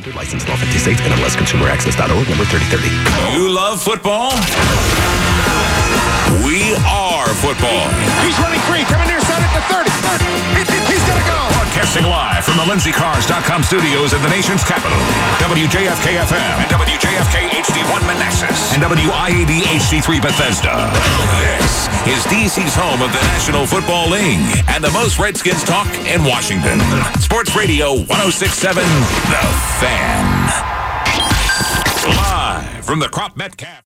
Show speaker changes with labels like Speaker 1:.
Speaker 1: Licensed in all 50 states. NMLS ConsumerAccess.org. Number 3030.
Speaker 2: You love football? We are football.
Speaker 3: He's running free, coming near side at the 30. He's going to go.
Speaker 2: Broadcasting live from the LindseyCars.com studios in the nation's capital. WJFK-FM and WJFK HD1 Manassas and WIAD HD3 Bethesda. This is DC's home of the National Football League and the most Redskins talk in Washington. Sports Radio 106.7 The Fan. Live from the Crop Metcalf.